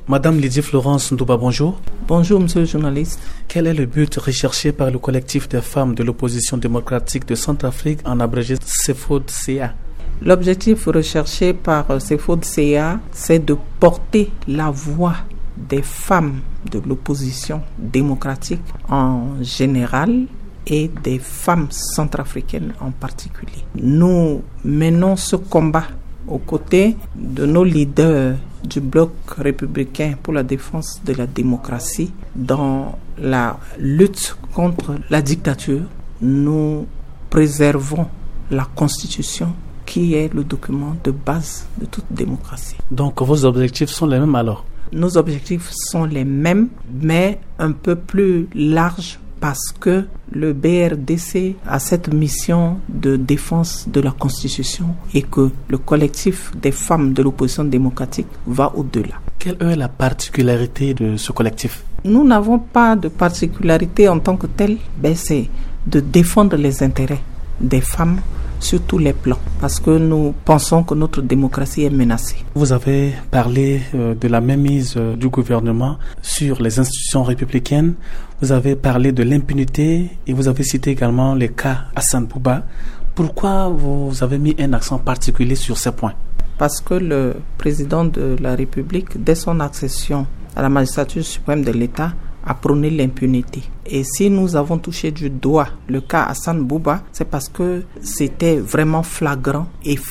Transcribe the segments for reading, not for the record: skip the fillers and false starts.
Madame Lydie Florence Ndouba, bonjour. Bonjour, monsieur le journaliste. Quel est le but recherché par le collectif des femmes de l'opposition démocratique de Centrafrique, en abrégé CEFODCA? L'objectif recherché par CEFODCA, c'est de porter la voix des femmes de l'opposition démocratique en général et des femmes centrafricaines en particulier. Nous menons ce combat aux côtés de nos leaders du bloc républicain pour la défense de la démocratie dans la lutte contre la dictature. Nous préservons la Constitution qui est le document de base de toute démocratie. Donc vos objectifs sont les mêmes alors? Nos objectifs sont les mêmes, mais un peu plus larges parce que le BRDC a cette mission de défense de la Constitution et que le collectif des femmes de l'opposition démocratique va au-delà. Quelle est la particularité de ce collectif? Nous n'avons pas de particularité en tant que telle, c'est de défendre les intérêts des femmes sur tous les plans, parce que nous pensons que notre démocratie est menacée. Vous avez parlé de la mainmise du gouvernement sur les institutions républicaines, vous avez parlé de l'impunité et vous avez cité également les cas Hassan Bouba. Pourquoi vous avez mis un accent particulier sur ces points? Parce que le président de la République, dès son accession à la magistrature suprême de l'État, a prôné l'impunité. Et si nous avons touché du doigt le cas Hassan Bouba, c'est parce que c'était vraiment flagrant.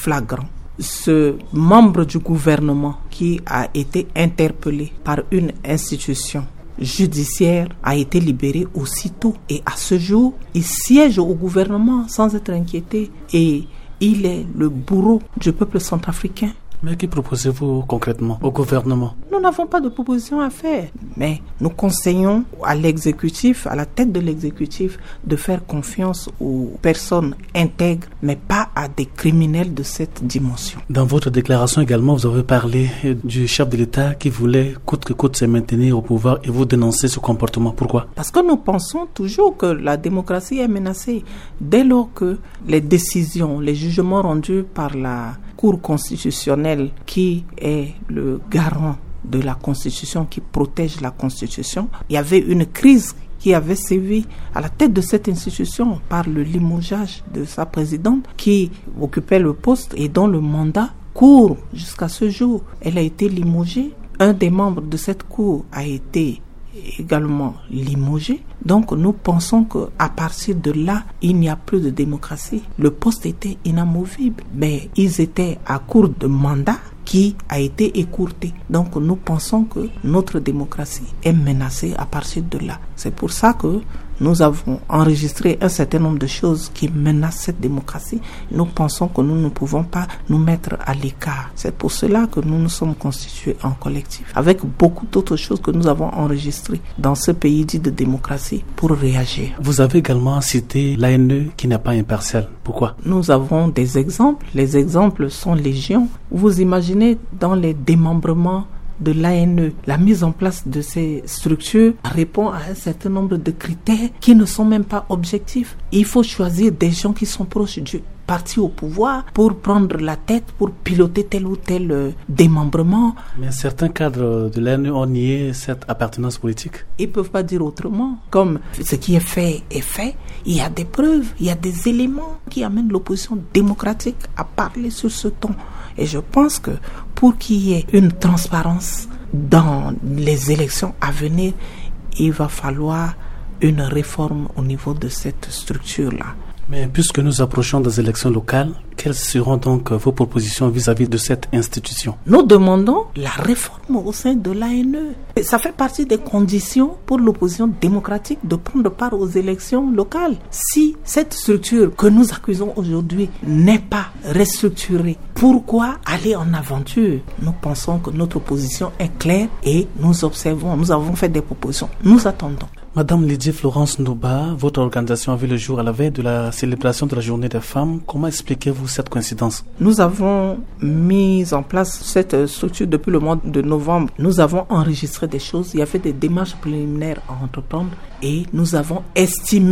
Ce membre du gouvernement qui a été interpellé par une institution judiciaire a été libéré aussitôt. Et à ce jour, il siège au gouvernement sans être inquiété. Et il est le bourreau du peuple centrafricain. Mais que proposez-vous concrètement au gouvernement? Nous n'avons pas de proposition à faire, mais nous conseillons à l'exécutif, à la tête de l'exécutif, de faire confiance aux personnes intègres, mais pas à des criminels de cette dimension. Dans votre déclaration également, vous avez parlé du chef de l'État qui voulait coûte que coûte se maintenir au pouvoir et vous dénoncez ce comportement. Pourquoi? Parce que nous pensons toujours que la démocratie est menacée. Dès lors que les décisions, les jugements rendus par la Cour constitutionnelle, qui est le garant de la Constitution, qui protège la Constitution, il y avait une crise qui avait sévi à la tête de cette institution par le limogeage de sa présidente qui occupait le poste et dont le mandat court jusqu'à ce jour. Elle a été limogée. Un des membres de cette cour a été également limogé. Donc nous pensons qu'à partir de là, il n'y a plus de démocratie. Le poste était inamovible, mais ils étaient à court de mandat qui a été écourté. Donc nous pensons que notre démocratie est menacée à partir de là. C'est pour ça que nous avons enregistré un certain nombre de choses qui menacent cette démocratie. Nous pensons que nous ne pouvons pas nous mettre à l'écart. C'est pour cela que nous nous sommes constitués en collectif, avec beaucoup d'autres choses que nous avons enregistrées dans ce pays dit de démocratie pour réagir. Vous avez également cité l'ANE qui n'est pas impartial. Pourquoi? Nous avons des exemples. Les exemples sont légion. Vous imaginez dans les démembrements de l'ANE, la mise en place de ces structures répond à un certain nombre de critères qui ne sont même pas objectifs. Il faut choisir des gens qui sont proches du parti au pouvoir pour prendre la tête, pour piloter tel ou tel démembrement. Mais certains cadres de l'ANE ont nié cette appartenance politique. Ils ne peuvent pas dire autrement. Comme ce qui est fait, il y a des preuves, il y a des éléments qui amènent l'opposition démocratique à parler sur ce ton. Et je pense que pour qu'il y ait une transparence dans les élections à venir, il va falloir une réforme au niveau de cette structure-là. Mais puisque nous approchons des élections locales, quelles seront donc vos propositions vis-à-vis de cette institution? Nous demandons la réforme au sein de l'ANE. Ça fait partie des conditions pour l'opposition démocratique de prendre part aux élections locales. Si cette structure que nous accusons aujourd'hui n'est pas restructurée, pourquoi aller en aventure? Nous pensons que notre position est claire et nous observons, nous avons fait des propositions. Nous attendons. Madame Lydie Florence Ndouba, votre organisation a vu le jour à la veille de la célébration de la Journée des femmes. Comment expliquez-vous cette coïncidence? Nous avons mis en place cette structure depuis le mois de novembre. Nous avons enregistré des choses. Il y avait des démarches préliminaires à entreprendre et nous avons estimé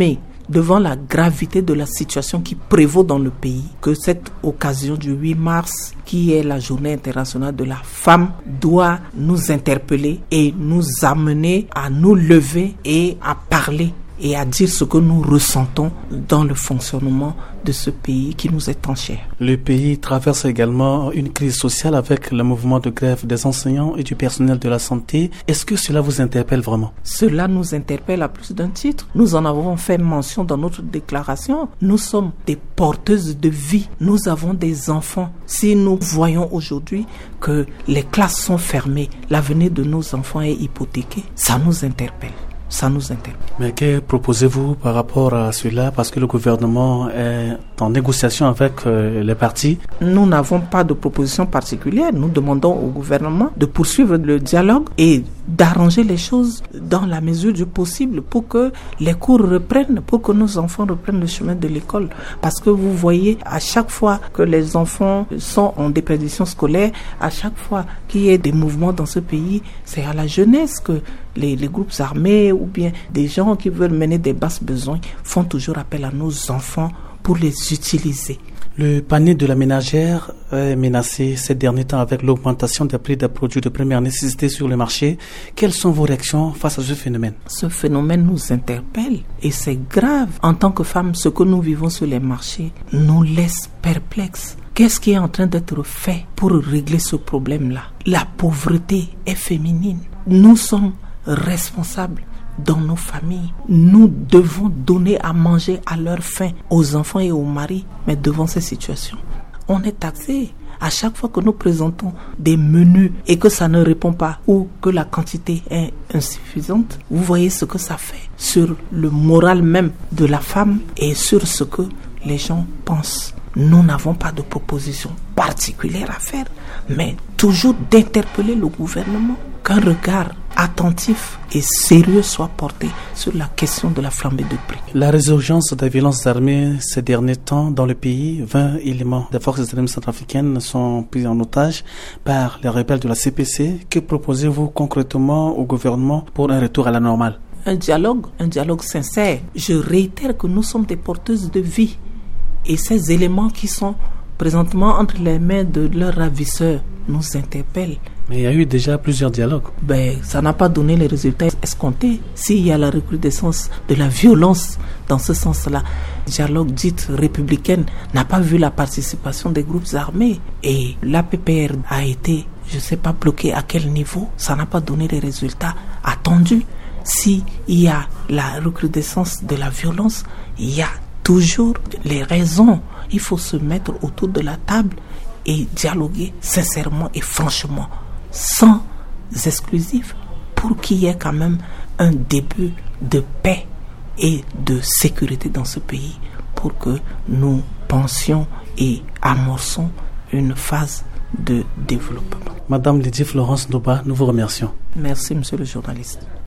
devant la gravité de la situation qui prévaut dans le pays, que cette occasion du 8 mars, qui est la journée internationale de la femme, doit nous interpeller et nous amener à nous lever et à parler et à dire ce que nous ressentons dans le fonctionnement de ce pays qui nous est tant cher. Le pays traverse également une crise sociale avec le mouvement de grève des enseignants et du personnel de la santé. Est-ce que cela vous interpelle vraiment? Cela nous interpelle à plus d'un titre. Nous en avons fait mention dans notre déclaration. Nous sommes des porteuses de vie. Nous avons des enfants. Si nous voyons aujourd'hui que les classes sont fermées, l'avenir de nos enfants est hypothéqué, ça nous interpelle. Ça nous interpelle. Mais que proposez-vous par rapport à cela? Parce que le gouvernement est en négociation avec les partis. Nous n'avons pas de proposition particulière. Nous demandons au gouvernement de poursuivre le dialogue et d'arranger les choses dans la mesure du possible pour que les cours reprennent, pour que nos enfants reprennent le chemin de l'école. Parce que vous voyez, à chaque fois que les enfants sont en déperdition scolaire, à chaque fois qu'il y ait des mouvements dans ce pays, c'est à la jeunesse que les groupes armés ou bien des gens qui veulent mener des basses besoins font toujours appel à nos enfants pour les utiliser. Le panier de la ménagère est menacé ces derniers temps avec l'augmentation des prix des produits de première nécessité sur le marché. Quelles sont vos réactions face à ce phénomène? Ce phénomène nous interpelle et c'est grave. En tant que femmes, ce que nous vivons sur les marchés nous laisse perplexes. Qu'est-ce qui est en train d'être fait pour régler ce problème-là? La pauvreté est féminine. Nous sommes responsables dans nos familles. Nous devons donner à manger à leur faim aux enfants et aux maris, mais devant ces situations, on est taxé. À chaque fois que nous présentons des menus et que ça ne répond pas ou que la quantité est insuffisante, vous voyez ce que ça fait sur le moral même de la femme et sur ce que les gens pensent. Nous n'avons pas de proposition particulière à faire, mais toujours d'interpeller le gouvernement, qu'un regard attentif et sérieux soit porté sur la question de la flambée de prix. La résurgence des violences armées ces derniers temps dans le pays, 20 éléments des forces extrêmes centrafricaines sont pris en otage par les rebelles de la CPC. Que proposez-vous concrètement au gouvernement pour un retour à la normale? Un dialogue sincère. Je réitère que nous sommes des porteuses de vie. Et ces éléments qui sont présentement entre les mains de leurs ravisseurs nous interpellent. Mais il y a eu déjà plusieurs dialogues. Ça n'a pas donné les résultats escomptés. S'il y a la recrudescence de la violence dans ce sens-là, le dialogue dite républicaine n'a pas vu la participation des groupes armés. Et l'APPR a été, je ne sais pas bloqué à quel niveau, ça n'a pas donné les résultats attendus. S'il y a la recrudescence de la violence, il y a toujours les raisons. Il faut se mettre autour de la table et dialoguer sincèrement et franchement, sans exclusif, pour qu'il y ait quand même un début de paix et de sécurité dans ce pays, pour que nous pensions et amorçons une phase de développement. Madame Lydie Florence Ndoba, nous vous remercions. Merci, monsieur le journaliste.